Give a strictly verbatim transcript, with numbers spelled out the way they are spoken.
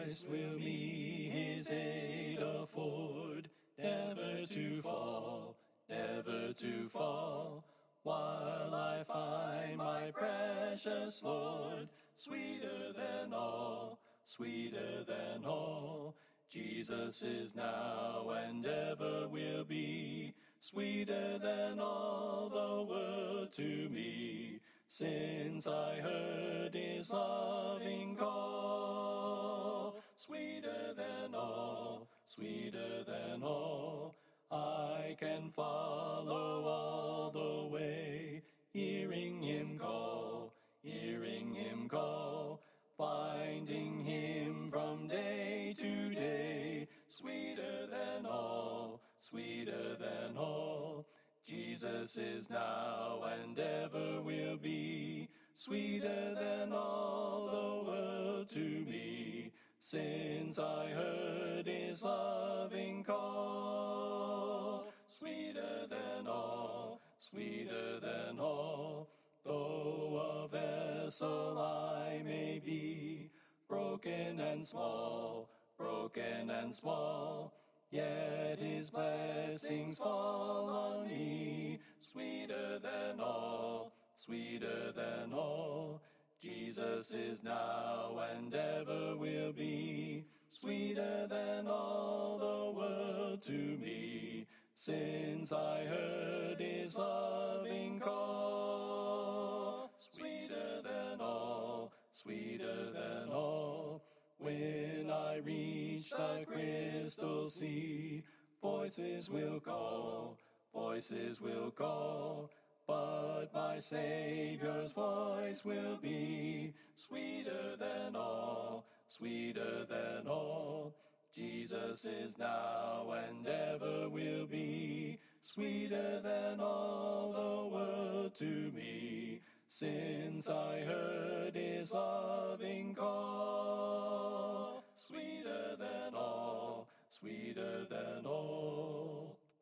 Christ will me his aid afford, never to fall, never to fall, while I find my precious Lord, sweeter than all, sweeter than all. Jesus is now and ever will be, sweeter than all the world to me, since I heard his loving call. Sweeter than all, sweeter than all, I can follow all the way, hearing him call, hearing him call, finding him from day to day, sweeter than all, sweeter than all. Jesus is now and ever will be, sweeter than all the world to me, since I heard his loving call. Sweeter than all, sweeter than all, though a vessel I may be, broken and small, broken and small, yet his blessings fall on me, sweeter than all, sweeter than all. Jesus is now and ever will be, sweeter than all the world to me, since I heard his loving call. Sweeter than all, sweeter than all. When I reach the crystal sea, voices will call, voices will call, but my Savior's voice will be sweeter than all, sweeter than all. Jesus is now and ever will be, sweeter than all the world to me, since I heard his loving call.